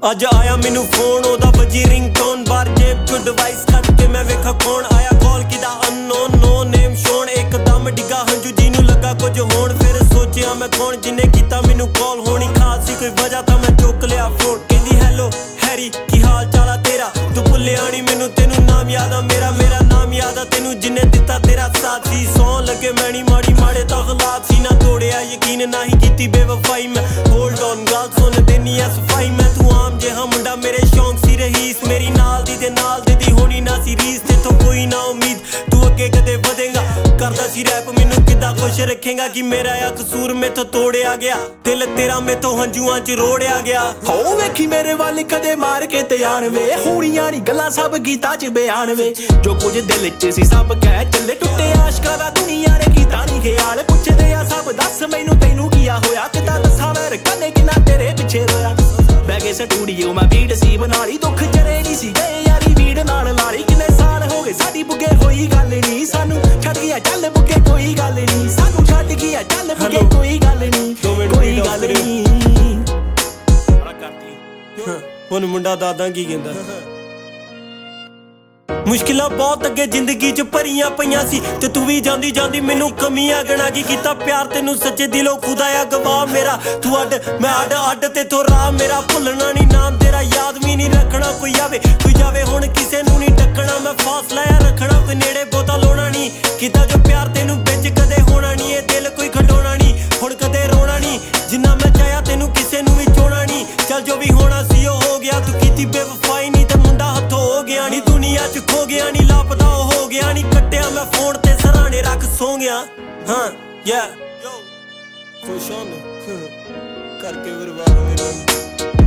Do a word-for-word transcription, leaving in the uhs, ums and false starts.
अज आया मैनू फोन ओदा बजी रिंगटोन बार जेब चो डिवाइस कट के मैं वेखा कौन आया कॉल किदा अननोन नो नेम शोन एकदम डिगा हंजू जीनू लगा कुछ होण फिर सोचिया मैं कौन जिन्हें कीता मैनू कॉल होनी खास सी कोई वजह था मैं चुक लिया फोन कहंदी हैलो हैरी की हाल चाल तेरा तू भुल्लिया नी मैनू तेनू नाम याद आ मेरा मेरा नाम याद आ तेनू जिन्हें दिता तेरा साथी सौ लगे मैनी माड़ी माड़े तो हालात सी ना तोड़िया यकीन ना ही कीती बेवफाई मैं होल्ड ऑन गल सुन देनी है सफाई मैं तू आम जिहा मुंडा मेरे शौक सी रहीस मेरी नाल दी ते नाल दी दी होनी ना सी रीस तेथों कोई ना उम्मीद तू अगे कदे वधेगा करदा सी रैप मैनू किदा खुश रखेगा कि मेरा आ कसूर मेथों तोड़िया गया दिल तेरा मेथों हंजुआं च रोड़िया गया हो वेखी मेरे वाल कदे मार के ते आण वे होणियां नी गल्लां सब गीतां च बयान वे जो कुछ दिल च सी सब कह चले टुटे आशकां दा दुनिया ने कीता नी ख्याल पुछदे आ सब दस मैनू तैनू किया होया किदा दसां मैं कन्ने किन्ना तेरे पिछे रोया बैगे स्टूडियो मैं बीट सी बना ली दुख जरे नहीं सी गए यारी बीट नाल लारी किन्ने साल हो गए साडी बुगे होई गल नहीं सानू छड्ड गया चल बुगे कोई गल नहीं सानू छड्ड गया चल बुगे कोई गल नहीं कोई गल नहीं हुण मुंडा दादा की कहंदा मुश्किलां बहुत अगे जिंदगी च भरियां पईयां सी ते तू भी जांदी जांदी मैनू कमियां गणा की कीता प्यार तेनू सच्चे दिलों खुदाया गवाह मेरा तू अड मैं अड अड तेथों राह मेरा भुलना नहीं नाम तेरा याद भी नहीं रखना कोई आवे कोई जावे हुण किसे नू नहीं टक्कना मैं फासला रखना कोई नेड़े बोता लोना नहीं कीता जो प्यार तेनू बिच कदे होना नहीं ए दिल कोई खडोना नहीं हुण कदे रोना नहीं जिन्ना मैं चाहया तेनू किसे नू भी चोना नहीं चल जो भी होना सी ओ हो गया तू कीती बेवफाई नहीं ते मुंडा हथों हो गया नहीं दुनिया च खो गया नहीं लापता हो गया नहीं कट्टिया मैं फोन ते सराने रख सो गया हाँ या खुश होन करके बर्बाद मेरा